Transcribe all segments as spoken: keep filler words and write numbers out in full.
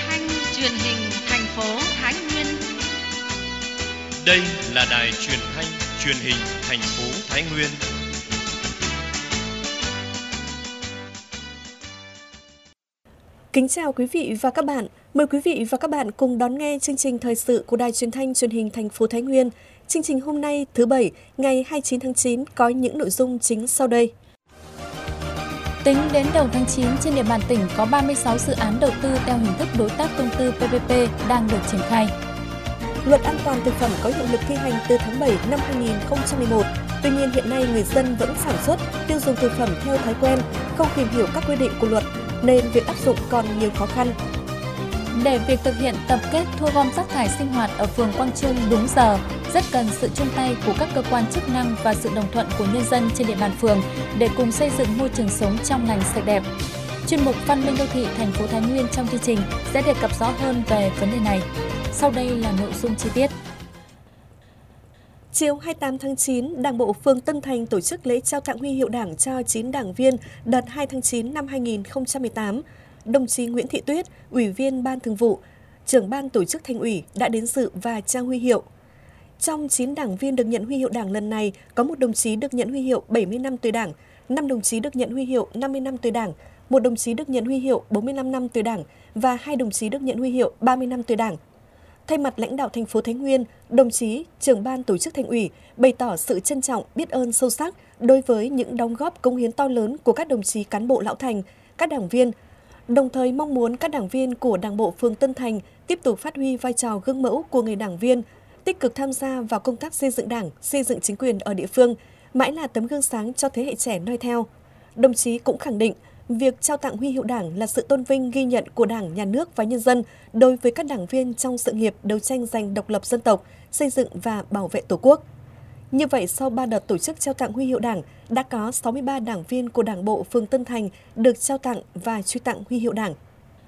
thanh truyền hình thành phố Thái Nguyên. Đây là đài truyền thanh truyền hình thành phố Thái Nguyên. Kính chào quý vị và các bạn. Mời quý vị và các bạn cùng đón nghe chương trình thời sự của đài truyền thanh truyền hình thành phố Thái Nguyên. Chương trình hôm nay thứ Bảy, ngày hai mươi chín tháng chín có những nội dung chính sau đây. Tính đến đầu tháng chín, trên địa bàn tỉnh có ba mươi sáu dự án đầu tư theo hình thức đối tác công tư pê pê pê đang được triển khai. Luật an toàn thực phẩm có hiệu lực thi hành từ tháng bảy năm hai nghìn không trăm mười một. Tuy nhiên hiện nay người dân vẫn sản xuất, tiêu dùng thực phẩm theo thói quen, không tìm hiểu các quy định của luật nên việc áp dụng còn nhiều khó khăn. Để việc thực hiện tập kết thu gom rác thải sinh hoạt ở phường Quang Trung đúng giờ, rất cần sự chung tay của các cơ quan chức năng và sự đồng thuận của nhân dân trên địa bàn phường để cùng xây dựng môi trường sống trong lành sạch đẹp. Chuyên mục Văn minh đô thị thành phố Thái Nguyên trong chương trình sẽ đề cập rõ hơn về vấn đề này. Sau đây là nội dung chi tiết. Chiều hai mươi tám tháng chín, Đảng bộ phường Tân Thành tổ chức lễ trao tặng huy hiệu Đảng cho chín đảng viên đợt hai tháng chín năm hai nghìn không trăm mười tám. Đồng chí Nguyễn Thị Tuyết, Ủy viên Ban Thường vụ, Trưởng ban Tổ chức Thành ủy đã đến dự và trao huy hiệu. Trong chín đảng viên được nhận huy hiệu Đảng lần này, có một đồng chí được nhận huy hiệu bảy mươi năm tuổi Đảng, năm đồng chí được nhận huy hiệu năm mươi năm tuổi Đảng, một đồng chí được nhận huy hiệu bốn mươi lăm năm tuổi Đảng và hai đồng chí được nhận huy hiệu ba mươi năm tuổi Đảng. Thay mặt lãnh đạo thành phố Thái Nguyên, đồng chí Trưởng ban Tổ chức Thành ủy bày tỏ sự trân trọng, biết ơn sâu sắc đối với những đóng góp cống hiến to lớn của các đồng chí cán bộ lão thành, các đảng viên, đồng thời mong muốn các đảng viên của Đảng bộ phường Tân Thành tiếp tục phát huy vai trò gương mẫu của người đảng viên, tích cực tham gia vào công tác xây dựng Đảng, xây dựng chính quyền ở địa phương, mãi là tấm gương sáng cho thế hệ trẻ noi theo. Đồng chí cũng khẳng định, việc trao tặng huy hiệu Đảng là sự tôn vinh ghi nhận của Đảng, Nhà nước và nhân dân đối với các đảng viên trong sự nghiệp đấu tranh giành độc lập dân tộc, xây dựng và bảo vệ Tổ quốc. Như vậy, sau ba đợt tổ chức trao tặng huy hiệu Đảng, đã có sáu mươi ba đảng viên của Đảng bộ phường Tân Thành được trao tặng và truy tặng huy hiệu Đảng.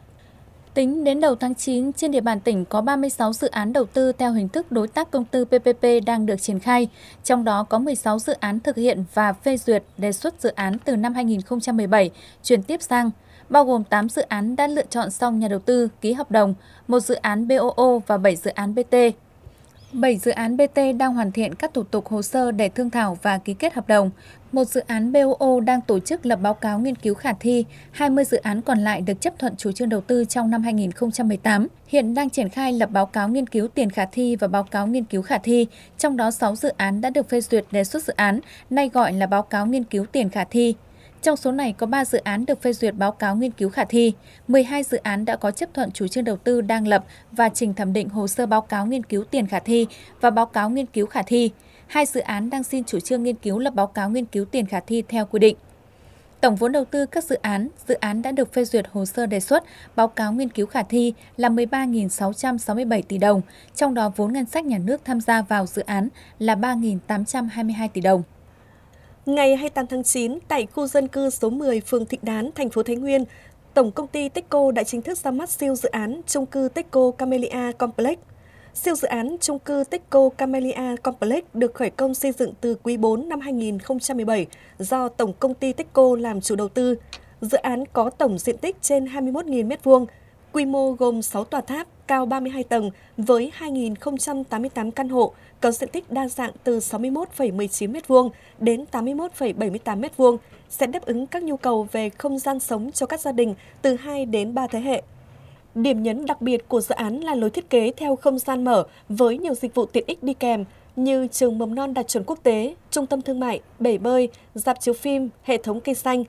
Tính đến đầu tháng chín, trên địa bàn tỉnh có ba mươi sáu dự án đầu tư theo hình thức đối tác công tư pê pê pê đang được triển khai, trong đó có mười sáu dự án thực hiện và phê duyệt đề xuất dự án từ năm hai nghìn không trăm mười bảy chuyển tiếp sang, bao gồm tám dự án đã lựa chọn xong nhà đầu tư, ký hợp đồng, một dự án bê o ô và bảy dự án bê tê. bảy dự án bê tê đang hoàn thiện các thủ tục hồ sơ để thương thảo và ký kết hợp đồng. Một dự án bê o ô đang tổ chức lập báo cáo nghiên cứu khả thi. hai mươi dự án còn lại được chấp thuận chủ trương đầu tư trong năm hai nghìn không trăm mười tám. Hiện đang triển khai lập báo cáo nghiên cứu tiền khả thi và báo cáo nghiên cứu khả thi. Trong đó sáu dự án đã được phê duyệt đề xuất dự án, nay gọi là báo cáo nghiên cứu tiền khả thi. Trong số này có ba dự án được phê duyệt báo cáo nghiên cứu khả thi, mười hai dự án đã có chấp thuận chủ trương đầu tư đang lập và trình thẩm định hồ sơ báo cáo nghiên cứu tiền khả thi và báo cáo nghiên cứu khả thi. hai dự án đang xin chủ trương nghiên cứu lập báo cáo nghiên cứu tiền khả thi theo quy định. Tổng vốn đầu tư các dự án, dự án đã được phê duyệt hồ sơ đề xuất, báo cáo nghiên cứu khả thi là mười ba nghìn sáu trăm sáu mươi bảy tỷ đồng, trong đó vốn ngân sách nhà nước tham gia vào dự án là ba nghìn tám trăm hai mươi hai tỷ đồng. Ngày hai mươi tám tháng chín, tại khu dân cư số mười, phường Thịnh Đán, thành phố Thái Nguyên, Tổng công ty Techco đã chính thức ra mắt siêu dự án chung cư Techco Camellia Complex. Siêu dự án chung cư Techco Camellia Complex được khởi công xây dựng từ quý bốn năm hai nghìn không trăm mười bảy do Tổng công ty Techco làm chủ đầu tư. Dự án có tổng diện tích trên hai mươi mốt nghìn mét vuông, quy mô gồm sáu tòa tháp cao ba mươi hai tầng với hai nghìn không trăm tám mươi tám căn hộ, có diện tích đa dạng từ sáu mươi mốt phẩy mười chín mét vuông đến tám mươi mốt phẩy bảy mươi tám mét vuông, sẽ đáp ứng các nhu cầu về không gian sống cho các gia đình từ hai đến ba thế hệ. Điểm nhấn đặc biệt của dự án là lối thiết kế theo không gian mở với nhiều dịch vụ tiện ích đi kèm như trường mầm non đạt chuẩn quốc tế, trung tâm thương mại, bể bơi, rạp chiếu phim, hệ thống cây xanh.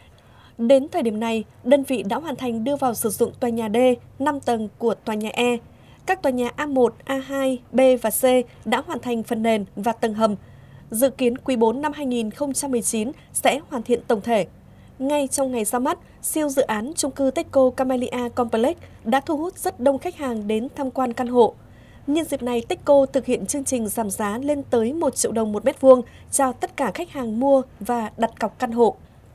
Đến thời điểm này, đơn vị đã hoàn thành đưa vào sử dụng tòa nhà D, năm tầng của tòa nhà E. Các tòa nhà A một, A hai, B và C đã hoàn thành phần nền và tầng hầm. Dự kiến quý bốn năm hai nghìn không trăm mười chín sẽ hoàn thiện tổng thể. Ngay trong ngày ra mắt, siêu dự án chung cư Techco Camellia Complex đã thu hút rất đông khách hàng đến tham quan căn hộ. Nhân dịp này, Techco thực hiện chương trình giảm giá lên tới một triệu đồng một mét vuông cho tất cả khách hàng mua và đặt cọc căn hộ.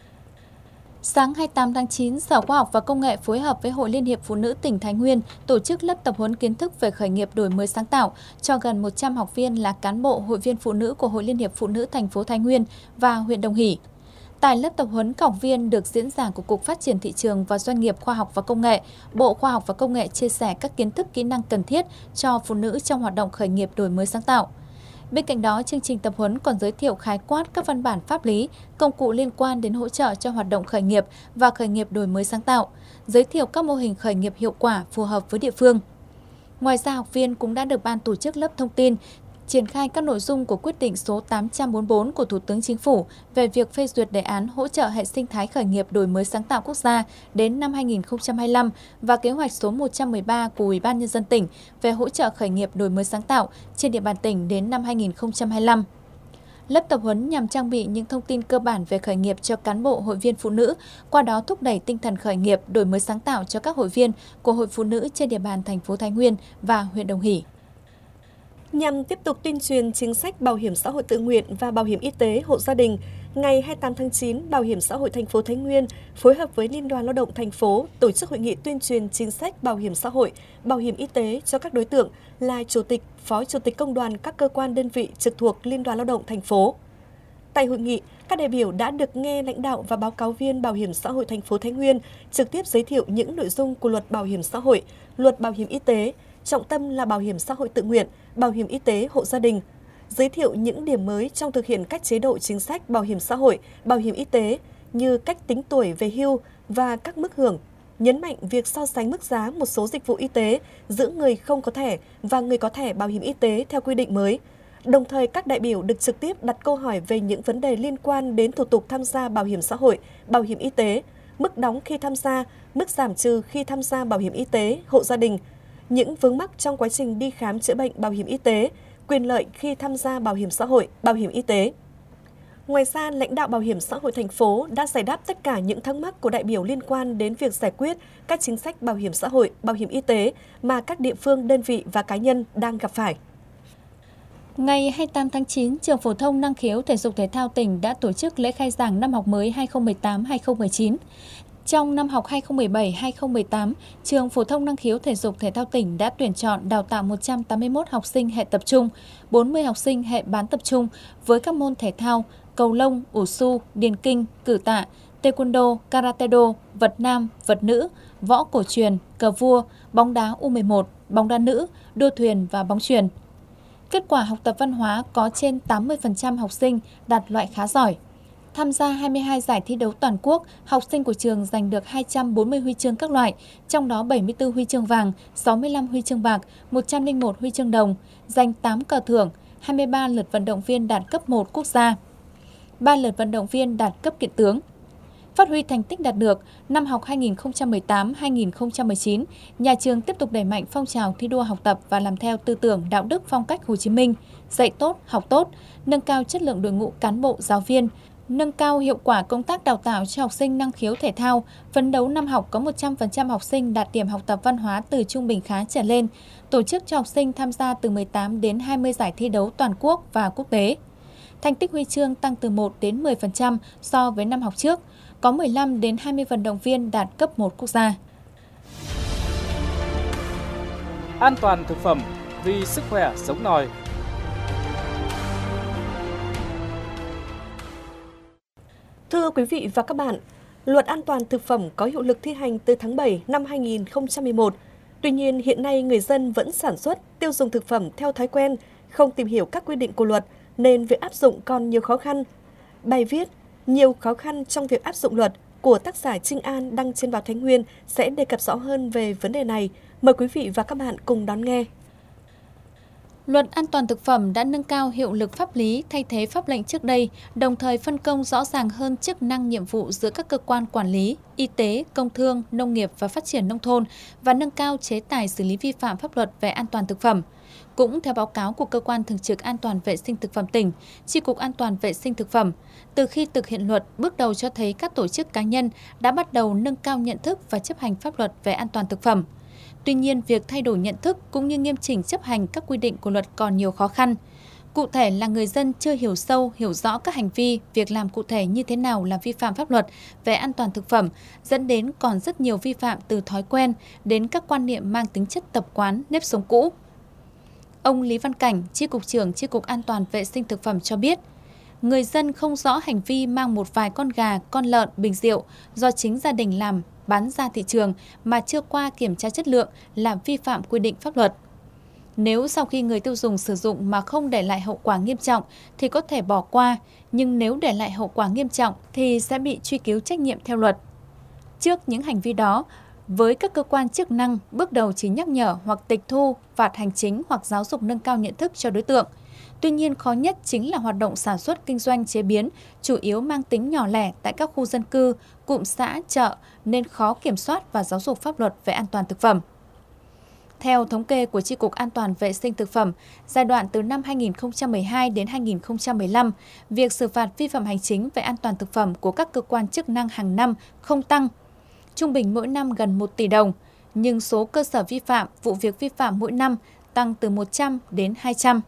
Sáng hai mươi tám tháng chín, Sở Khoa học và Công nghệ phối hợp với Hội Liên hiệp Phụ nữ tỉnh Thái Nguyên tổ chức lớp tập huấn kiến thức về khởi nghiệp đổi mới sáng tạo cho gần một trăm học viên là cán bộ hội viên phụ nữ của Hội Liên hiệp Phụ nữ thành phố Thái Nguyên và huyện Đồng Hỷ. Tại lớp tập huấn học viên được diễn giả của Cục Phát triển Thị trường và Doanh nghiệp Khoa học và Công nghệ, Bộ Khoa học và Công nghệ chia sẻ các kiến thức kỹ năng cần thiết cho phụ nữ trong hoạt động khởi nghiệp đổi mới sáng tạo. Bên cạnh đó, chương trình tập huấn còn giới thiệu khái quát các văn bản pháp lý, công cụ liên quan đến hỗ trợ cho hoạt động khởi nghiệp và khởi nghiệp đổi mới sáng tạo, giới thiệu các mô hình khởi nghiệp hiệu quả phù hợp với địa phương. Ngoài ra, học viên cũng đã được ban tổ chức lớp thông tin, triển khai các nội dung của quyết định số tám trăm bốn mươi tư của Thủ tướng Chính phủ về việc phê duyệt đề án hỗ trợ hệ sinh thái khởi nghiệp đổi mới sáng tạo quốc gia đến năm hai nghìn không trăm hai mươi lăm và kế hoạch số một trăm mười ba của Ủy ban Nhân dân tỉnh về hỗ trợ khởi nghiệp đổi mới sáng tạo trên địa bàn tỉnh đến năm hai nghìn không trăm hai mươi lăm. Lớp tập huấn nhằm trang bị những thông tin cơ bản về khởi nghiệp cho cán bộ hội viên phụ nữ, qua đó thúc đẩy tinh thần khởi nghiệp đổi mới sáng tạo cho các hội viên của Hội Phụ nữ trên địa bàn thành phố Thái Nguyên và huyện Đồng Hỷ. Nhằm tiếp tục tuyên truyền chính sách bảo hiểm xã hội tự nguyện và bảo hiểm y tế hộ gia đình, ngày hai mươi tám tháng chín, Bảo hiểm xã hội thành phố Thái Nguyên phối hợp với Liên đoàn Lao động thành phố tổ chức hội nghị tuyên truyền chính sách bảo hiểm xã hội, bảo hiểm y tế cho các đối tượng là chủ tịch, phó chủ tịch công đoàn các cơ quan đơn vị trực thuộc Liên đoàn Lao động thành phố. Tại hội nghị, các đại biểu đã được nghe lãnh đạo và báo cáo viên Bảo hiểm xã hội thành phố Thái Nguyên trực tiếp giới thiệu những nội dung của Luật Bảo hiểm xã hội, Luật Bảo hiểm y tế, trọng tâm là bảo hiểm xã hội tự nguyện, bảo hiểm y tế hộ gia đình, giới thiệu những điểm mới trong thực hiện các chế độ chính sách bảo hiểm xã hội, bảo hiểm y tế như cách tính tuổi về hưu và các mức hưởng, nhấn mạnh việc so sánh mức giá một số dịch vụ y tế giữa người không có thẻ và người có thẻ bảo hiểm y tế theo quy định mới. Đồng thời, các đại biểu được trực tiếp đặt câu hỏi về những vấn đề liên quan đến thủ tục tham gia bảo hiểm xã hội, bảo hiểm y tế, mức đóng khi tham gia, mức giảm trừ khi tham gia bảo hiểm y tế hộ gia đình, những vướng mắc trong quá trình đi khám chữa bệnh bảo hiểm y tế, quyền lợi khi tham gia bảo hiểm xã hội, bảo hiểm y tế. Ngoài ra, lãnh đạo Bảo hiểm xã hội thành phố đã giải đáp tất cả những thắc mắc của đại biểu liên quan đến việc giải quyết các chính sách bảo hiểm xã hội, bảo hiểm y tế mà các địa phương, đơn vị và cá nhân đang gặp phải. Ngày hai mươi tám tháng chín, Trường Phổ thông Năng khiếu Thể dục Thể thao tỉnh đã tổ chức lễ khai giảng năm học mới hai nghìn không trăm mười tám hai nghìn không trăm mười chín. Trong năm học hai nghìn không trăm mười bảy hai nghìn không trăm mười tám, Trường Phổ thông Năng khiếu Thể dục Thể thao tỉnh đã tuyển chọn đào tạo một trăm tám mươi mốt học sinh hệ tập trung, bốn mươi học sinh hệ bán tập trung với các môn thể thao cầu lông, ủ su, điền kinh, cử tạ, taekwondo, karate-do, vật nam, vật nữ, võ cổ truyền, cờ vua, bóng đá U mười một, bóng đá nữ, đua thuyền và bóng chuyền. Kết quả học tập văn hóa có trên tám mươi phần trăm học sinh đạt loại khá giỏi. Tham gia hai mươi hai giải thi đấu toàn quốc, học sinh của trường giành được hai trăm bốn mươi huy chương các loại, trong đó bảy mươi tư huy chương vàng, sáu mươi lăm huy chương bạc, một trăm lẻ một huy chương đồng, giành tám cờ thưởng, hai mươi ba lượt vận động viên đạt cấp một quốc gia, ba lượt vận động viên đạt cấp kiện tướng. Phát huy thành tích đạt được, năm học hai nghìn không trăm mười tám hai nghìn không trăm mười chín, nhà trường tiếp tục đẩy mạnh phong trào thi đua học tập và làm theo tư tưởng đạo đức phong cách Hồ Chí Minh, dạy tốt, học tốt, nâng cao chất lượng đội ngũ cán bộ, giáo viên, nâng cao hiệu quả công tác đào tạo cho học sinh năng khiếu thể thao, phấn đấu năm học có một trăm phần trăm học sinh đạt điểm học tập văn hóa từ trung bình khá trở lên, tổ chức cho học sinh tham gia từ mười tám đến hai mươi giải thi đấu toàn quốc và quốc tế. Thành tích huy chương tăng từ một đến mười phần trăm so với năm học trước, có mười lăm đến hai mươi vận động viên đạt cấp một quốc gia. An toàn thực phẩm vì sức khỏe sống nòi. Thưa quý vị và các bạn, Luật An toàn thực phẩm có hiệu lực thi hành từ tháng bảy năm hai nghìn không trăm mười một. Tuy nhiên, hiện nay người dân vẫn sản xuất, tiêu dùng thực phẩm theo thói quen, không tìm hiểu các quy định của luật, nên việc áp dụng còn nhiều khó khăn. Bài viết "Nhiều khó khăn trong việc áp dụng luật" của tác giả Trinh An đăng trên báo Thái Nguyên sẽ đề cập rõ hơn về vấn đề này. Mời quý vị và các bạn cùng đón nghe. Luật An toàn thực phẩm đã nâng cao hiệu lực pháp lý thay thế pháp lệnh trước đây, đồng thời phân công rõ ràng hơn chức năng nhiệm vụ giữa các cơ quan quản lý, y tế, công thương, nông nghiệp và phát triển nông thôn và nâng cao chế tài xử lý vi phạm pháp luật về an toàn thực phẩm. Cũng theo báo cáo của Cơ quan Thường trực An toàn vệ sinh thực phẩm tỉnh, Chi cục An toàn vệ sinh thực phẩm, từ khi thực hiện luật, bước đầu cho thấy các tổ chức cá nhân đã bắt đầu nâng cao nhận thức và chấp hành pháp luật về an toàn thực phẩm. Tuy nhiên, việc thay đổi nhận thức cũng như nghiêm chỉnh chấp hành các quy định của luật còn nhiều khó khăn. Cụ thể là người dân chưa hiểu sâu, hiểu rõ các hành vi, việc làm cụ thể như thế nào là vi phạm pháp luật về an toàn thực phẩm, dẫn đến còn rất nhiều vi phạm từ thói quen đến các quan niệm mang tính chất tập quán, nếp sống cũ. Ông Lý Văn Cảnh, Chi cục trưởng Chi cục An toàn vệ sinh thực phẩm cho biết, người dân không rõ hành vi mang một vài con gà, con lợn, bình rượu do chính gia đình làm bán ra thị trường mà chưa qua kiểm tra chất lượng là vi phạm quy định pháp luật. Nếu sau khi người tiêu dùng sử dụng mà không để lại hậu quả nghiêm trọng thì có thể bỏ qua, nhưng nếu để lại hậu quả nghiêm trọng thì sẽ bị truy cứu trách nhiệm theo luật. Trước những hành vi đó, với các cơ quan chức năng, bước đầu chỉ nhắc nhở hoặc tịch thu, phạt hành chính hoặc giáo dục nâng cao nhận thức cho đối tượng. Tuy nhiên, khó nhất chính là hoạt động sản xuất, kinh doanh, chế biến, chủ yếu mang tính nhỏ lẻ tại các khu dân cư, cụm xã, chợ nên khó kiểm soát và giáo dục pháp luật về an toàn thực phẩm. Theo thống kê của Chi cục An toàn vệ sinh thực phẩm, giai đoạn từ năm hai nghìn không trăm mười hai đến hai nghìn không trăm mười lăm, việc xử phạt vi phạm hành chính về an toàn thực phẩm của các cơ quan chức năng hàng năm không tăng, trung bình mỗi năm gần một tỷ đồng, nhưng số cơ sở vi phạm, vụ việc vi phạm mỗi năm tăng từ một trăm đến hai trăm.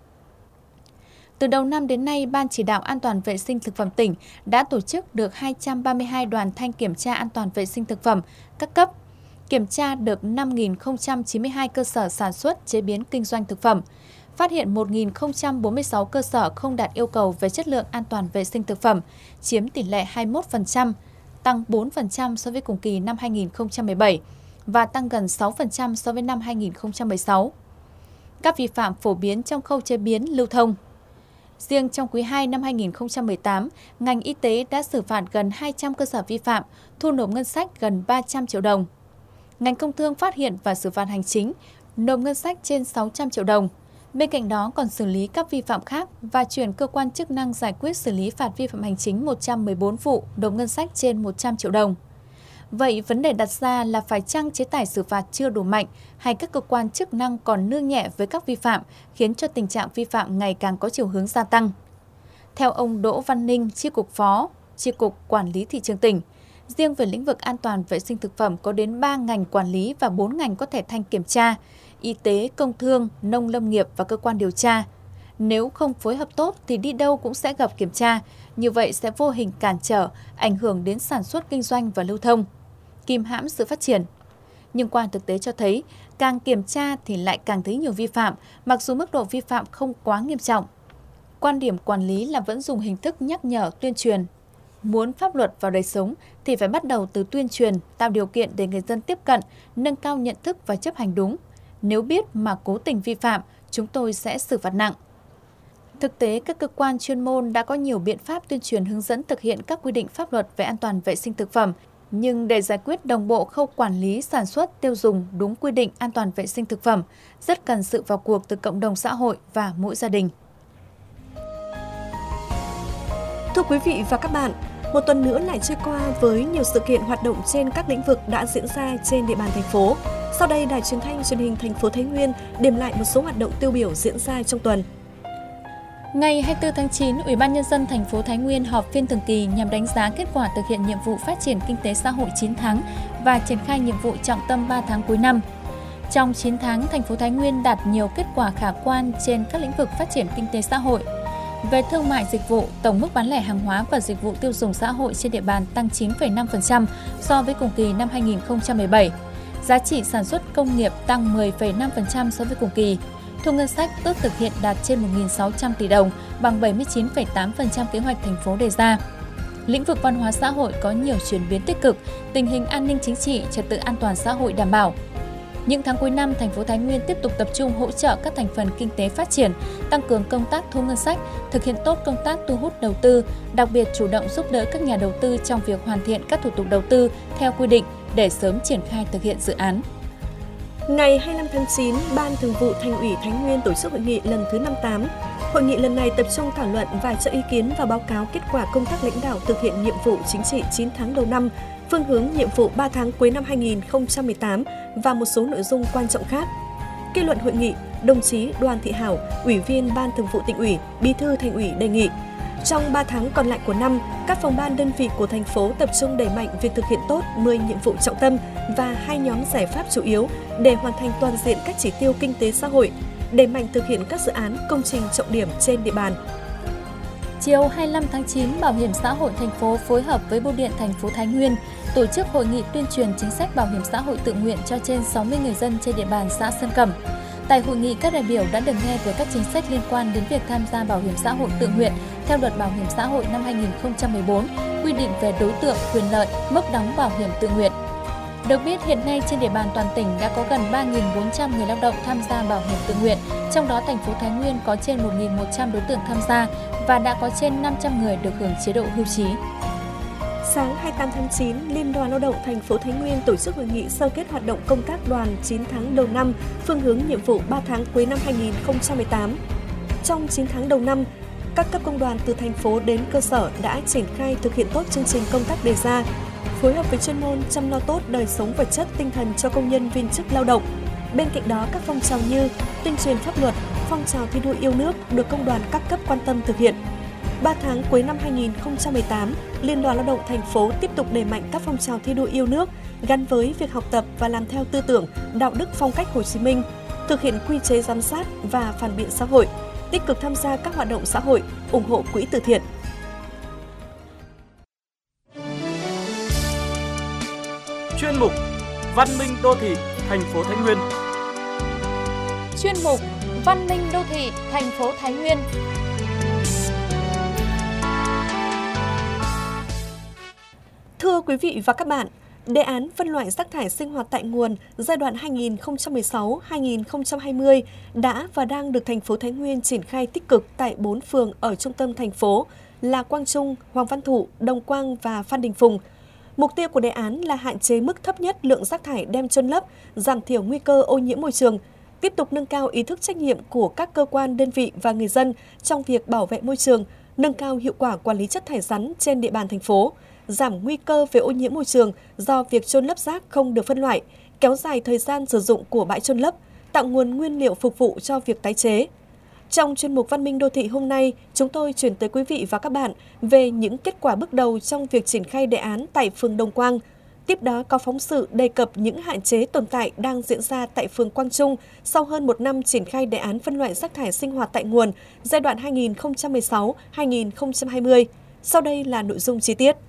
Từ đầu năm đến nay, Ban Chỉ đạo An toàn vệ sinh thực phẩm tỉnh đã tổ chức được hai trăm ba mươi hai đoàn thanh kiểm tra an toàn vệ sinh thực phẩm các cấp, kiểm tra được năm nghìn không trăm chín mươi hai cơ sở sản xuất, chế biến, kinh doanh thực phẩm, phát hiện một nghìn không trăm bốn mươi sáu cơ sở không đạt yêu cầu về chất lượng an toàn vệ sinh thực phẩm, chiếm tỷ lệ hai mươi mốt phần trăm, tăng bốn phần trăm so với cùng kỳ năm hai nghìn không trăm mười bảy và tăng gần sáu phần trăm so với năm hai nghìn không trăm mười sáu. Các vi phạm phổ biến trong khâu chế biến, lưu thông. Riêng trong quý hai năm hai nghìn không trăm mười tám, ngành y tế đã xử phạt gần hai trăm cơ sở vi phạm, thu nộp ngân sách gần ba trăm triệu đồng. Ngành công thương phát hiện và xử phạt hành chính, nộp ngân sách trên sáu trăm triệu đồng. Bên cạnh đó còn xử lý các vi phạm khác và chuyển cơ quan chức năng giải quyết xử lý phạt vi phạm hành chính một trăm mười bốn vụ, nộp ngân sách trên một trăm triệu đồng. Vậy vấn đề đặt ra là phải chăng chế tài xử phạt chưa đủ mạnh hay các cơ quan chức năng còn nương nhẹ với các vi phạm khiến cho tình trạng vi phạm ngày càng có chiều hướng gia tăng. Theo ông Đỗ Văn Ninh, Chi cục Phó, Chi cục Quản lý Thị trường tỉnh, riêng về lĩnh vực an toàn vệ sinh thực phẩm có đến ba ngành quản lý và bốn ngành có thể thanh kiểm tra: y tế, công thương, nông lâm nghiệp và cơ quan điều tra. Nếu không phối hợp tốt thì đi đâu cũng sẽ gặp kiểm tra, như vậy sẽ vô hình cản trở, ảnh hưởng đến sản xuất kinh doanh và lưu thông, kìm hãm sự phát triển. Nhưng qua thực tế cho thấy, càng kiểm tra thì lại càng thấy nhiều vi phạm, mặc dù mức độ vi phạm không quá nghiêm trọng. Quan điểm quản lý là vẫn dùng hình thức nhắc nhở, tuyên truyền. Muốn pháp luật vào đời sống thì phải bắt đầu từ tuyên truyền, tạo điều kiện để người dân tiếp cận, nâng cao nhận thức và chấp hành đúng. Nếu biết mà cố tình vi phạm, chúng tôi sẽ xử phạt nặng. Thực tế, các cơ quan chuyên môn đã có nhiều biện pháp tuyên truyền hướng dẫn thực hiện các quy định pháp luật về an toàn vệ sinh thực phẩm, nhưng để giải quyết đồng bộ khâu quản lý, sản xuất, tiêu dùng đúng quy định an toàn vệ sinh thực phẩm, rất cần sự vào cuộc từ cộng đồng xã hội và mỗi gia đình. Thưa quý vị và các bạn, một tuần nữa lại trôi qua với nhiều sự kiện hoạt động trên các lĩnh vực đã diễn ra trên địa bàn thành phố. Sau đây, Đài Truyền thanh Truyền hình thành phố Thái Nguyên điểm lại một số hoạt động tiêu biểu diễn ra trong tuần. Ngày hai mươi tư tháng chín, Ủy ban Nhân dân thành phố Thái Nguyên họp phiên thường kỳ nhằm đánh giá kết quả thực hiện nhiệm vụ phát triển kinh tế xã hội chín tháng và triển khai nhiệm vụ trọng tâm ba tháng cuối năm. Trong chín tháng, thành phố Thái Nguyên đạt nhiều kết quả khả quan trên các lĩnh vực phát triển kinh tế xã hội. Về thương mại dịch vụ, tổng mức bán lẻ hàng hóa và dịch vụ tiêu dùng xã hội trên địa bàn tăng chín phẩy năm phần trăm so với cùng kỳ năm hai nghìn không trăm mười bảy. Giá trị sản xuất công nghiệp tăng mười phẩy năm phần trăm so với cùng kỳ. Thu ngân sách ước thực hiện đạt trên một nghìn sáu trăm tỷ đồng, bằng bảy mươi chín phẩy tám phần trăm kế hoạch thành phố đề ra. Lĩnh vực văn hóa xã hội có nhiều chuyển biến tích cực, tình hình an ninh chính trị, trật tự an toàn xã hội đảm bảo. Những tháng cuối năm, thành phố Thái Nguyên tiếp tục tập trung hỗ trợ các thành phần kinh tế phát triển, tăng cường công tác thu ngân sách, thực hiện tốt công tác thu hút đầu tư, đặc biệt chủ động giúp đỡ các nhà đầu tư trong việc hoàn thiện các thủ tục đầu tư theo quy định để sớm triển khai thực hiện dự án. Ngày hai mươi lăm tháng chín, Ban Thường vụ Thành ủy Thái Nguyên tổ chức hội nghị lần thứ năm mươi tám. Hội nghị lần này tập trung thảo luận và cho ý kiến và báo cáo kết quả công tác lãnh đạo thực hiện nhiệm vụ chính trị chín tháng đầu năm, phương hướng nhiệm vụ ba tháng cuối năm hai nghìn không trăm mười tám và một số nội dung quan trọng khác. Kết luận hội nghị, đồng chí Đoàn Thị Hảo, Ủy viên Ban Thường vụ Tỉnh ủy, Bí thư Thành ủy đề nghị trong ba tháng còn lại của năm, các phòng ban đơn vị của thành phố tập trung đẩy mạnh việc thực hiện tốt mười nhiệm vụ trọng tâm và hai nhóm giải pháp chủ yếu để hoàn thành toàn diện các chỉ tiêu kinh tế xã hội, đẩy mạnh thực hiện các dự án công trình trọng điểm trên địa bàn. Chiều hai mươi lăm tháng chín, Bảo hiểm xã hội thành phố phối hợp với Bưu điện thành phố Thái Nguyên tổ chức hội nghị tuyên truyền chính sách bảo hiểm xã hội tự nguyện cho trên sáu mươi người dân trên địa bàn xã Sơn Cẩm. Tại hội nghị, các đại biểu đã được nghe về các chính sách liên quan đến việc tham gia bảo hiểm xã hội tự nguyện theo Luật Bảo hiểm xã hội năm hai nghìn không trăm mười bốn, quy định về đối tượng, quyền lợi, mức đóng bảo hiểm tự nguyện. Được biết, hiện nay trên địa bàn toàn tỉnh đã có gần ba nghìn bốn trăm người lao động tham gia bảo hiểm tự nguyện, trong đó thành phố Thái Nguyên có trên một nghìn một trăm đối tượng tham gia và đã có trên năm trăm người được hưởng chế độ hưu trí. Sáng hai mươi tám tháng chín, Liên đoàn Lao động thành phố Thái Nguyên tổ chức hội nghị sơ kết hoạt động công tác đoàn chín tháng đầu năm, phương hướng nhiệm vụ ba tháng cuối năm hai nghìn không trăm mười tám. Trong chín tháng đầu năm, các cấp công đoàn từ thành phố đến cơ sở đã triển khai thực hiện tốt chương trình công tác đề ra, phối hợp với chuyên môn chăm lo tốt đời sống vật chất tinh thần cho công nhân viên chức lao động. Bên cạnh đó, các phong trào như tuyên truyền pháp luật, phong trào thi đua yêu nước được công đoàn các cấp quan tâm thực hiện. ba tháng cuối năm hai nghìn không trăm mười tám, Liên đoàn Lao động thành phố tiếp tục đẩy mạnh các phong trào thi đua yêu nước gắn với việc học tập và làm theo tư tưởng, đạo đức phong cách Hồ Chí Minh, thực hiện quy chế giám sát và phản biện xã hội, tích cực tham gia các hoạt động xã hội, ủng hộ quỹ từ thiện. Chuyên mục Văn minh đô thị thành phố Thái Nguyên. Chuyên mục Văn minh đô thị thành phố Thái Nguyên. Thưa quý vị và các bạn, đề án phân loại rác thải sinh hoạt tại nguồn giai đoạn hai nghìn không trăm mười sáu đến hai nghìn không trăm hai mươi đã và đang được thành phố Thái Nguyên triển khai tích cực tại bốn phường ở trung tâm thành phố là Quang Trung, Hoàng Văn Thụ, Đồng Quang và Phan Đình Phùng. Mục tiêu của đề án là hạn chế mức thấp nhất lượng rác thải đem chôn lấp, giảm thiểu nguy cơ ô nhiễm môi trường, tiếp tục nâng cao ý thức trách nhiệm của các cơ quan, đơn vị và người dân trong việc bảo vệ môi trường, nâng cao hiệu quả quản lý chất thải rắn trên địa bàn thành phố, giảm nguy cơ về ô nhiễm môi trường do việc chôn lấp rác không được phân loại, kéo dài thời gian sử dụng của bãi chôn lấp, tạo nguồn nguyên liệu phục vụ cho việc tái chế. Trong chuyên mục Văn minh đô thị hôm nay, chúng tôi chuyển tới quý vị và các bạn về những kết quả bước đầu trong việc triển khai đề án tại phường Đồng Quang. Tiếp đó có phóng sự đề cập những hạn chế tồn tại đang diễn ra tại phường Quang Trung sau hơn một năm triển khai đề án phân loại rác thải sinh hoạt tại nguồn giai đoạn hai nghìn không trăm mười sáu đến hai nghìn không trăm hai mươi. Sau đây là nội dung chi tiết.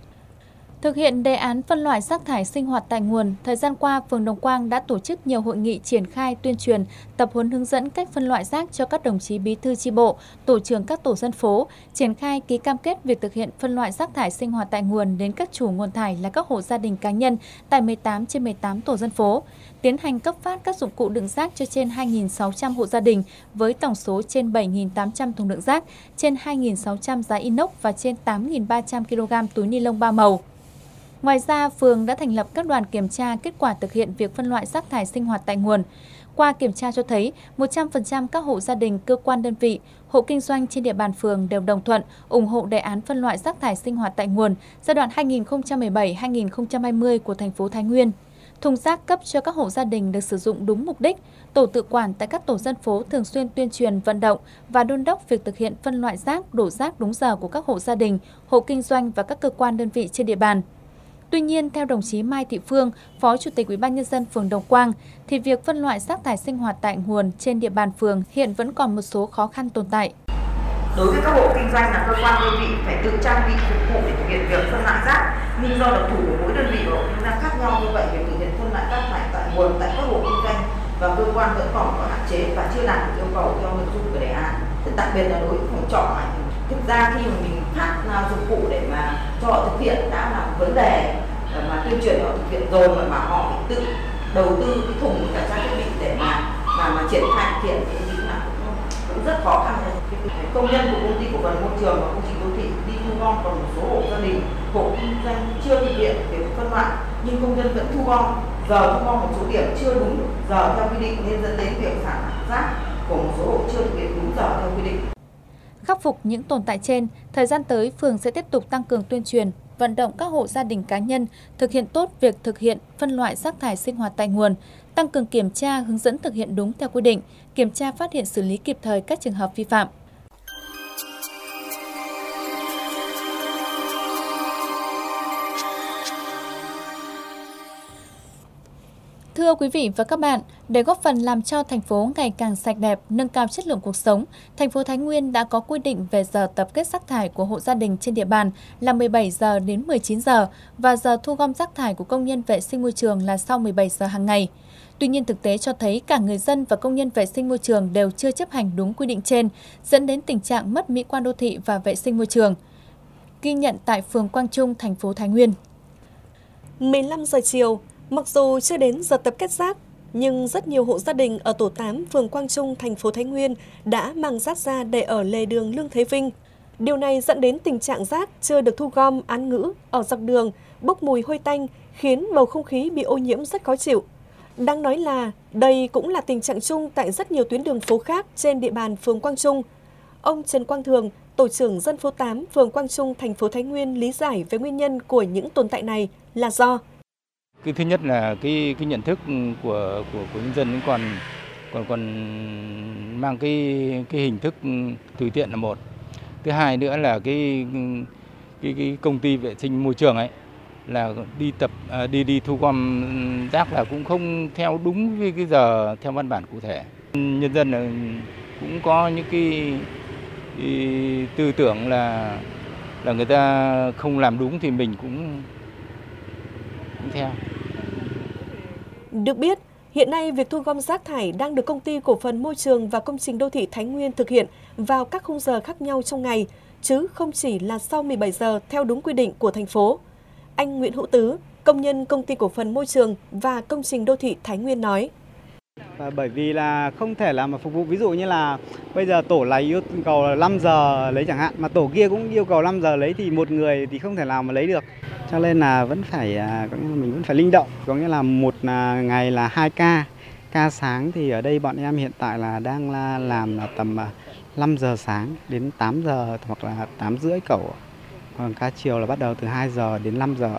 Thực hiện đề án phân loại rác thải sinh hoạt tại nguồn, thời gian qua, phường Đồng Quang đã tổ chức nhiều hội nghị triển khai tuyên truyền, tập huấn hướng dẫn cách phân loại rác cho các đồng chí bí thư chi bộ, tổ trưởng các tổ dân phố, triển khai ký cam kết việc thực hiện phân loại rác thải sinh hoạt tại nguồn đến các chủ nguồn thải là các hộ gia đình cá nhân tại mười tám trên mười tám tổ dân phố, tiến hành cấp phát các dụng cụ đựng rác cho trên hai nghìn sáu trăm hộ gia đình với tổng số trên bảy nghìn tám trăm thùng đựng rác, trên hai nghìn sáu trăm giá inox và trên tám nghìn ba trăm ki lô gam túi ni lông ba màu. Ngoài ra, phường đã thành lập các đoàn kiểm tra kết quả thực hiện việc phân loại rác thải sinh hoạt tại nguồn. Qua kiểm tra cho thấy, một trăm phần trăm các hộ gia đình, cơ quan đơn vị, hộ kinh doanh trên địa bàn phường đều đồng thuận, ủng hộ đề án phân loại rác thải sinh hoạt tại nguồn giai đoạn hai nghìn không trăm mười bảy đến hai nghìn không trăm hai mươi của thành phố Thái Nguyên. Thùng rác cấp cho các hộ gia đình được sử dụng đúng mục đích. Tổ tự quản tại các tổ dân phố thường xuyên tuyên truyền vận động và đôn đốc việc thực hiện phân loại rác, đổ rác đúng giờ của các hộ gia đình, hộ kinh doanh và các cơ quan đơn vị trên địa bàn. Tuy nhiên, theo đồng chí Mai Thị Phương, Phó Chủ tịch Ủy ban nhân dân phường Đồng Quang, thì việc phân loại rác thải sinh hoạt tại nguồn trên địa bàn phường hiện vẫn còn một số khó khăn tồn tại. Đối với các hộ kinh doanh là cơ quan đơn vị phải tự trang bị dụng cụ để thực hiện việc phân loại rác, nhưng do đặc thù của mỗi đơn vị và hộ kinh doanh khác nhau, như vậy việc thực hiện phân loại rác thải tại nguồn tại các hộ kinh doanh và cơ quan vẫn còn có hạn chế và chưa đạt được yêu cầu theo nội dung của đề án. Đặc biệt là đối với phòng trọ, thực ra khi mà mình phát dụng cụ để mà cho họ thực hiện đã là một vấn đề mà tuyên truyền họ thực hiện rồi, mà, mà họ phải tự đầu tư cái thùng cả trang thiết bị để mà mà mà triển khai thực hiện thì cũng là cũng, cũng rất khó khăn. Công nhân của công ty cổ phần môi trường và công trình đô thị đi thu gom, còn một số hộ gia đình, hộ kinh doanh chưa thực hiện việc phân loại nhưng công nhân vẫn thu gom, giờ thu gom một số điểm chưa đúng giờ theo quy định nên dẫn đến việc xả rác của một số hộ chưa thực hiện đúng giờ theo quy định. Khắc phục những tồn tại trên, thời gian tới phường sẽ tiếp tục tăng cường tuyên truyền, vận động các hộ gia đình cá nhân thực hiện tốt việc thực hiện phân loại rác thải sinh hoạt tại nguồn, tăng cường kiểm tra, hướng dẫn thực hiện đúng theo quy định, kiểm tra phát hiện xử lý kịp thời các trường hợp vi phạm. Thưa quý vị và các bạn, để góp phần làm cho thành phố ngày càng sạch đẹp, nâng cao chất lượng cuộc sống, thành phố Thái Nguyên đã có quy định về giờ tập kết rác thải của hộ gia đình trên địa bàn là mười bảy giờ đến mười chín giờ và giờ thu gom rác thải của công nhân vệ sinh môi trường là sau mười bảy giờ hàng ngày. Tuy nhiên thực tế cho thấy cả người dân và công nhân vệ sinh môi trường đều chưa chấp hành đúng quy định trên, dẫn đến tình trạng mất mỹ quan đô thị và vệ sinh môi trường. Ghi nhận tại phường Quang Trung, thành phố Thái Nguyên. mười lăm giờ chiều, mặc dù chưa đến giờ tập kết rác, nhưng rất nhiều hộ gia đình ở tổ tám phường Quang Trung, thành phố Thái Nguyên đã mang rác ra để ở lề đường Lương Thế Vinh. Điều này dẫn đến tình trạng rác chưa được thu gom án ngữ ở dọc đường, bốc mùi hôi tanh, khiến bầu không khí bị ô nhiễm rất khó chịu. Đáng nói là đây cũng là tình trạng chung tại rất nhiều tuyến đường phố khác trên địa bàn phường Quang Trung. Ông Trần Quang Thường, tổ trưởng dân phố tám phường Quang Trung, thành phố Thái Nguyên lý giải về nguyên nhân của những tồn tại này là do cái thứ nhất là cái cái nhận thức của của của nhân dân còn còn còn mang cái cái hình thức tùy tiện là một. Thứ hai nữa là cái cái cái công ty vệ sinh môi trường ấy là đi tập đi đi thu gom rác là cũng không theo đúng cái, cái giờ theo văn bản cụ thể. Nhân dân là cũng có những cái, cái tư tưởng là là người ta không làm đúng thì mình cũng cũng theo. Được biết, hiện nay việc thu gom rác thải đang được Công ty Cổ phần Môi trường và Công trình Đô thị Thái Nguyên thực hiện vào các khung giờ khác nhau trong ngày, chứ không chỉ là sau mười bảy giờ theo đúng quy định của thành phố. Anh Nguyễn Hữu Tứ, công nhân Công ty Cổ phần Môi trường và Công trình Đô thị Thái Nguyên nói. Và bởi vì là không thể làm mà phục vụ, ví dụ như là bây giờ tổ này yêu cầu là năm giờ lấy chẳng hạn, mà tổ kia cũng yêu cầu năm giờ lấy thì một người thì không thể nào mà lấy được. Cho nên là vẫn phải, có nghĩa là mình vẫn phải linh động, có nghĩa là một ngày là hai ca. Ca sáng thì ở đây bọn em hiện tại là đang làm là tầm năm giờ sáng đến tám giờ hoặc là tám rưỡi cẩu. Còn ca chiều là bắt đầu từ hai giờ đến năm giờ.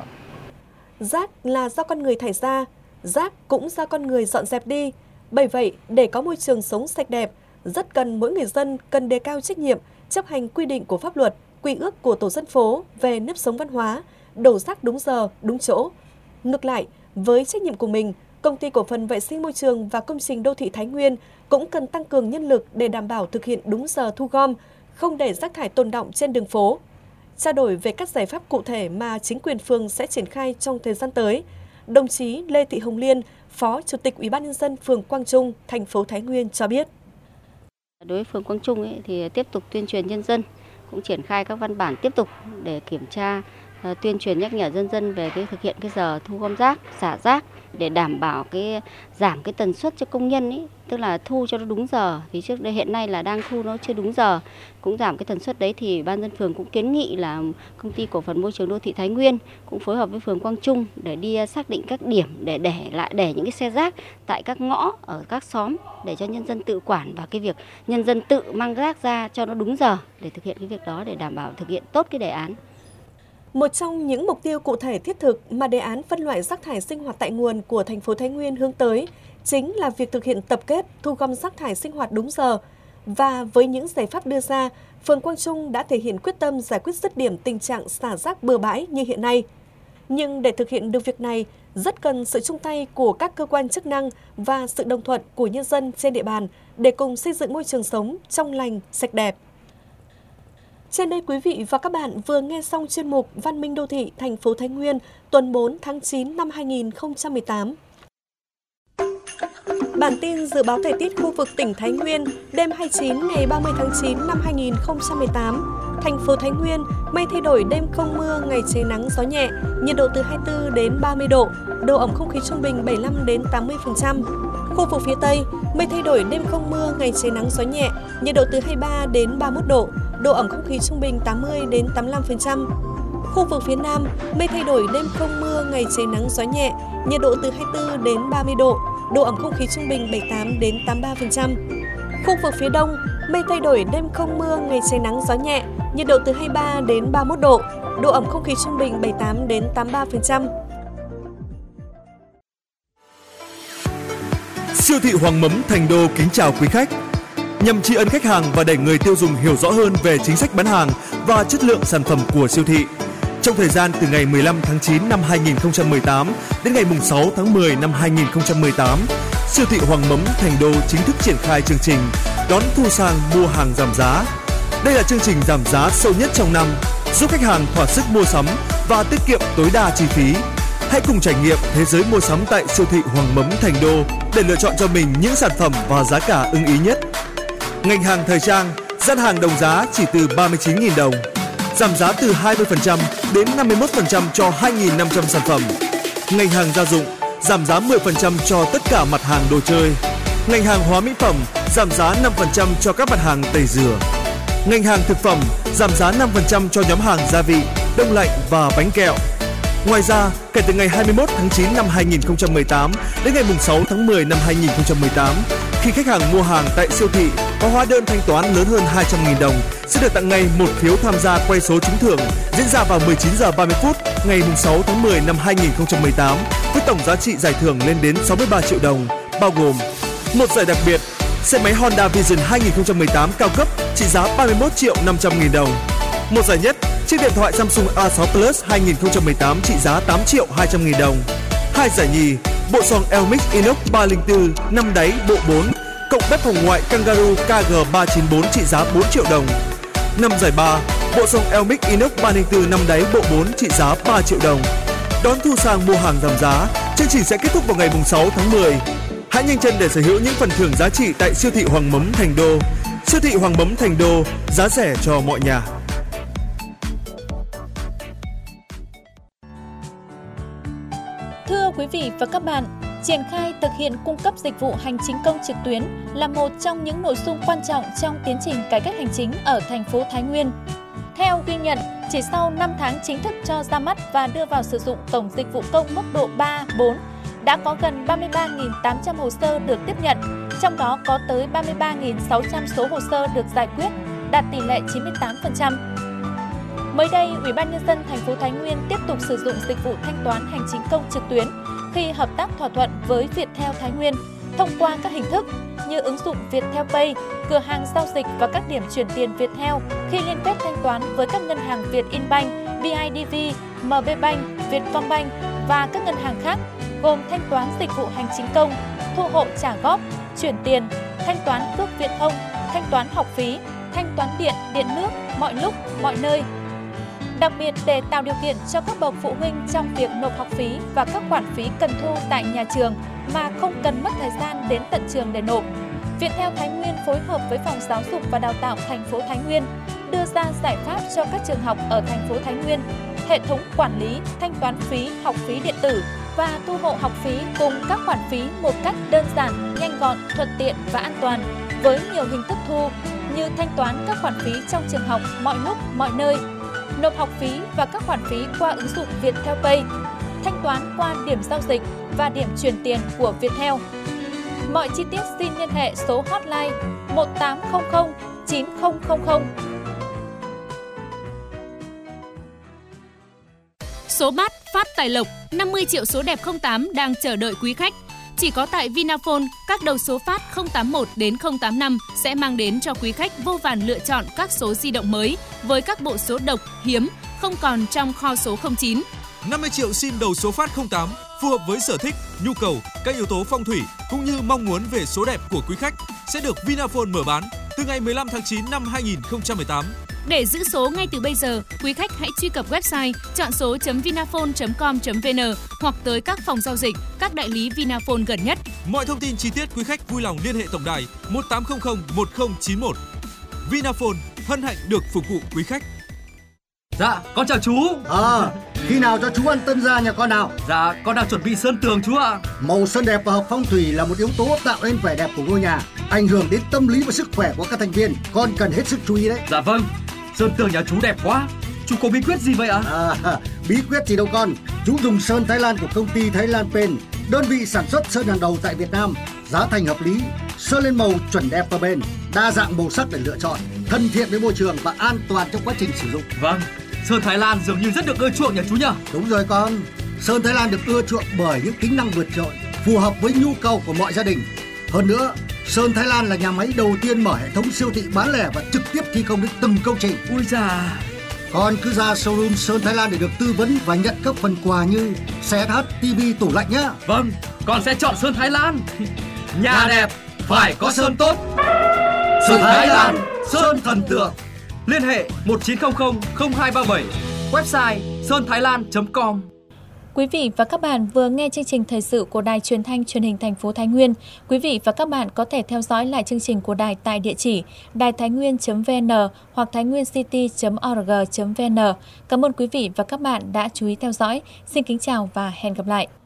Rác là do con người thải ra, rác cũng do con người dọn dẹp đi. Bởi vậy, để có môi trường sống sạch đẹp, rất cần mỗi người dân cần đề cao trách nhiệm, chấp hành quy định của pháp luật, quy ước của tổ dân phố về nếp sống văn hóa, đổ rác đúng giờ, đúng chỗ. Ngược lại, với trách nhiệm của mình, Công ty Cổ phần Vệ sinh Môi trường và Công trình Đô thị Thái Nguyên cũng cần tăng cường nhân lực để đảm bảo thực hiện đúng giờ thu gom, không để rác thải tồn đọng trên đường phố. Trao đổi về các giải pháp cụ thể mà chính quyền phường sẽ triển khai trong thời gian tới, đồng chí Lê Thị Hồng Liên, Phó Chủ tịch Ủy ban nhân dân phường Quang Trung, thành phố Thái Nguyên cho biết. Đối với phường Quang Trung ấy, thì tiếp tục tuyên truyền nhân dân, cũng triển khai các văn bản tiếp tục để kiểm tra, uh, tuyên truyền nhắc nhở nhân dân về cái thực hiện cái giờ thu gom rác, xả rác để đảm bảo cái giảm cái tần suất cho công nhân ấy, tức là thu cho nó đúng giờ. Thì trước đây hiện nay là đang thu nó chưa đúng giờ, cũng giảm cái tần suất đấy thì ban dân phường cũng kiến nghị là Công ty Cổ phần Môi trường Đô thị Thái Nguyên cũng phối hợp với phường Quang Trung để đi xác định các điểm để để lại để những cái xe rác tại các ngõ ở các xóm để cho nhân dân tự quản và cái việc nhân dân tự mang rác ra cho nó đúng giờ để thực hiện cái việc đó để đảm bảo thực hiện tốt cái đề án. Một trong những mục tiêu cụ thể thiết thực mà đề án phân loại rác thải sinh hoạt tại nguồn của thành phố Thái Nguyên hướng tới chính là việc thực hiện tập kết, thu gom rác thải sinh hoạt đúng giờ. Và với những giải pháp đưa ra, phường Quang Trung đã thể hiện quyết tâm giải quyết dứt điểm tình trạng xả rác bừa bãi như hiện nay. Nhưng để thực hiện được việc này, rất cần sự chung tay của các cơ quan chức năng và sự đồng thuận của nhân dân trên địa bàn để cùng xây dựng môi trường sống trong lành, sạch đẹp. Trên đây quý vị và các bạn vừa nghe xong chuyên mục Văn minh đô thị thành phố Thái Nguyên tuần bốn tháng chín năm hai nghìn không trăm mười tám. Bản tin dự báo thời tiết khu vực tỉnh Thái Nguyên đêm hai mươi chín ngày ba mươi tháng chín năm hai nghìn không trăm mười tám. Thành phố Thái Nguyên, mây thay đổi đêm không mưa, ngày trời nắng gió nhẹ, nhiệt độ từ hai mươi tư đến ba mươi độ, độ ẩm không khí trung bình bảy mươi lăm đến tám mươi phần trăm. Khu vực phía Tây, mây thay đổi đêm không mưa, ngày trời nắng gió nhẹ, nhiệt độ từ hai mươi ba đến ba mươi mốt độ, độ ẩm không khí trung bình tám mươi đến tám mươi lăm phần trăm. Khu vực phía Nam, mây thay đổi đêm không mưa, ngày trời nắng gió nhẹ, nhiệt độ từ hai mươi tư đến ba mươi độ, độ ẩm không khí trung bình bảy mươi tám đến tám mươi ba phần trăm. Khu vực phía Đông, mây thay đổi đêm không mưa, ngày trời nắng gió nhẹ, nhiệt độ từ hai mươi ba đến ba mươi mốt độ, độ ẩm không khí trung bình bảy mươi tám đến tám mươi ba phần trăm. Siêu thị Hoàng Mấm Thành Đô kính chào quý khách. Nhằm tri ân khách hàng và để người tiêu dùng hiểu rõ hơn về chính sách bán hàng và chất lượng sản phẩm của siêu thị, trong thời gian từ ngày mười lăm tháng chín năm hai nghìn không trăm mười tám đến ngày sáu tháng mười năm hai nghìn không trăm mười tám, siêu thị Hoàng Mấm Thành Đô chính thức triển khai chương trình đón thu sang mua hàng giảm giá. Đây là chương trình giảm giá sâu nhất trong năm, giúp khách hàng thỏa sức mua sắm và tiết kiệm tối đa chi phí. Hãy cùng trải nghiệm thế giới mua sắm tại siêu thị Hoàng Mấm Thành Đô để lựa chọn cho mình những sản phẩm và giá cả ưng ý nhất. Ngành hàng thời trang, gian hàng đồng giá chỉ từ ba mươi chín nghìn đồng. Giảm giá từ hai mươi phần trăm đến năm mươi mốt phần trăm cho hai nghìn năm trăm sản phẩm. Ngành hàng gia dụng, giảm giá mười phần trăm cho tất cả mặt hàng đồ chơi. Ngành hàng hóa mỹ phẩm, giảm giá năm phần trăm cho các mặt hàng tẩy rửa. Ngành hàng thực phẩm, giảm giá năm phần trăm cho nhóm hàng gia vị, đông lạnh và bánh kẹo. Ngoài ra, kể từ ngày hai mươi mốt tháng chín năm hai nghìn không trăm mười tám đến ngày sáu tháng mười năm hai nghìn không trăm mười tám, khi khách hàng mua hàng tại siêu thị có hóa đơn thanh toán lớn hơn hai trăm nghìn đồng sẽ được tặng ngay một phiếu tham gia quay số trúng thưởng diễn ra vào mười chín giờ ba mươi phút ngày sáu tháng mười năm hai nghìn không trăm mười tám với tổng giá trị giải thưởng lên đến sáu mươi ba triệu đồng, bao gồm một giải đặc biệt xe máy Honda Vision hai nghìn không trăm mười tám cao cấp trị giá ba mươi mốt triệu năm trăm nghìn đồng, một giải nhất chiếc điện thoại Samsung A sáu Plus hai nghìn không trăm mười tám trị giá tám triệu hai trăm nghìn đồng, hai giải nhì bộ xoong Elmix inox ba không bốn năm đáy bộ bốn cộng bếp hồng ngoại Kangaroo K G ba chín bốn trị giá bốn triệu đồng, năm giải ba bộ xoong Elmix inox ba không bốn năm đáy bộ bốn trị giá ba triệu đồng. Đón thu sang mua hàng giảm giá, chương trình sẽ kết thúc vào ngày sáu tháng mười. Hãy nhanh chân để sở hữu những phần thưởng giá trị tại siêu thị Hoàng Mấm Thành Đô. Siêu thị Hoàng Mấm Thành Đô, giá rẻ cho mọi nhà. Thưa quý vị và các bạn, triển khai thực hiện cung cấp dịch vụ hành chính công trực tuyến là một trong những nội dung quan trọng trong tiến trình cải cách hành chính ở thành phố Thái Nguyên. Theo ghi nhận, chỉ sau năm tháng chính thức cho ra mắt và đưa vào sử dụng cổng dịch vụ công mức độ ba, bốn, đã có gần ba mươi ba nghìn tám trăm hồ sơ được tiếp nhận, trong đó có tới ba mươi ba nghìn sáu trăm số hồ sơ được giải quyết, đạt tỷ lệ chín mươi tám phần trăm. Mới đây, Ủy ban Nhân dân thành phố Thái Nguyên tiếp tục sử dụng dịch vụ thanh toán hành chính công trực tuyến khi hợp tác thỏa thuận với Viettel Thái Nguyên thông qua các hình thức như ứng dụng Viettel Pay, cửa hàng giao dịch và các điểm chuyển tiền Viettel khi liên kết thanh toán với các ngân hàng Vietinbank, bê i đê vê, em bê Bank, Vietcombank và các ngân hàng khác, gồm thanh toán dịch vụ hành chính công, thu hộ trả góp, chuyển tiền, thanh toán cước viễn thông, thanh toán học phí, thanh toán điện, điện nước mọi lúc, mọi nơi. Đặc biệt để tạo điều kiện cho các bậc phụ huynh trong việc nộp học phí và các khoản phí cần thu tại nhà trường mà không cần mất thời gian đến tận trường để nộp, Viettel Thái Nguyên phối hợp với Phòng Giáo dục và Đào tạo thành phố Thái Nguyên đưa ra giải pháp cho các trường học ở thành phố Thái Nguyên, hệ thống quản lý, thanh toán phí, học phí điện tử và thu hộ học phí cùng các khoản phí một cách đơn giản, nhanh gọn, thuận tiện và an toàn với nhiều hình thức thu như thanh toán các khoản phí trong trường học mọi lúc, mọi nơi, nộp học phí và các khoản phí qua ứng dụng Viettel Pay, thanh toán qua điểm giao dịch và điểm chuyển tiền của Viettel. Mọi chi tiết xin liên hệ số hotline một tám không không chín không không không. Số bát phát tài lộc, năm mươi triệu số đẹp không tám đang chờ đợi quý khách. Chỉ có tại Vinaphone, các đầu số phát không tám một đến không tám năm sẽ mang đến cho quý khách vô vàn lựa chọn các số di động mới với các bộ số độc, hiếm, không còn trong kho số không chín. năm mươi triệu sim đầu số phát không tám phù hợp với sở thích, nhu cầu, các yếu tố phong thủy cũng như mong muốn về số đẹp của quý khách sẽ được Vinaphone mở bán từ ngày mười lăm tháng chín năm hai nghìn không trăm mười tám. Để giữ số ngay từ bây giờ, quý khách hãy truy cập website chọn số chấm vinaphone chấm com chấm vn hoặc tới các phòng giao dịch, các đại lý Vinaphone gần nhất. Mọi thông tin chi tiết quý khách vui lòng liên hệ tổng đài một tám không không một không chín một. Vinaphone hân hạnh được phục vụ quý khách. Dạ, con chào chú. À, khi nào cho chú ăn tân gia nhà con nào? Dạ, con đang chuẩn bị sơn tường chú ạ. Màu sơn đẹp và hợp phong thủy là một yếu tố tạo nên vẻ đẹp của ngôi nhà, ảnh hưởng đến tâm lý và sức khỏe của các thành viên. Con cần hết sức chú ý đấy. Dạ vâng, sơn tường nhà chú đẹp quá. Chú có bí quyết gì vậy ạ? À, bí quyết gì đâu con. Chú dùng sơn Thái Lan của công ty Thái Lan Paint, đơn vị sản xuất sơn hàng đầu tại Việt Nam. Giá thành hợp lý, sơn lên màu chuẩn đẹp và bền, đa dạng màu sắc để lựa chọn, thân thiện với môi trường và an toàn trong quá trình sử dụng. Vâng, sơn Thái Lan dường như rất được ưa chuộng nhỉ chú nhỉ? Đúng rồi con. Sơn Thái Lan được ưa chuộng bởi những tính năng vượt trội, phù hợp với nhu cầu của mọi gia đình. Hơn nữa, Sơn Thái Lan là nhà máy đầu tiên mở hệ thống siêu thị bán lẻ và trực tiếp thi công đến từng công trình. Ui da! Con cứ ra showroom Sơn Thái Lan để được tư vấn và nhận các phần quà như xe hát, tivi, tủ lạnh nhá. Vâng, con sẽ chọn Sơn Thái Lan. Nhà đẹp phải có sơn tốt. Sơn Thái Lan, sơn thần tượng. Liên hệ một chín không không không hai ba bảy, website sơn thái lan chấm com. Quý vị và các bạn vừa nghe chương trình thời sự của Đài Truyền thanh Truyền hình thành phố Thái Nguyên. Quý vị và các bạn có thể theo dõi lại chương trình của đài tại địa chỉ đài thái nguyên chấm vê en hoặc thái nguyên city chấm org chấm vê en. Cảm ơn quý vị và các bạn đã chú ý theo dõi. Xin kính chào và hẹn gặp lại.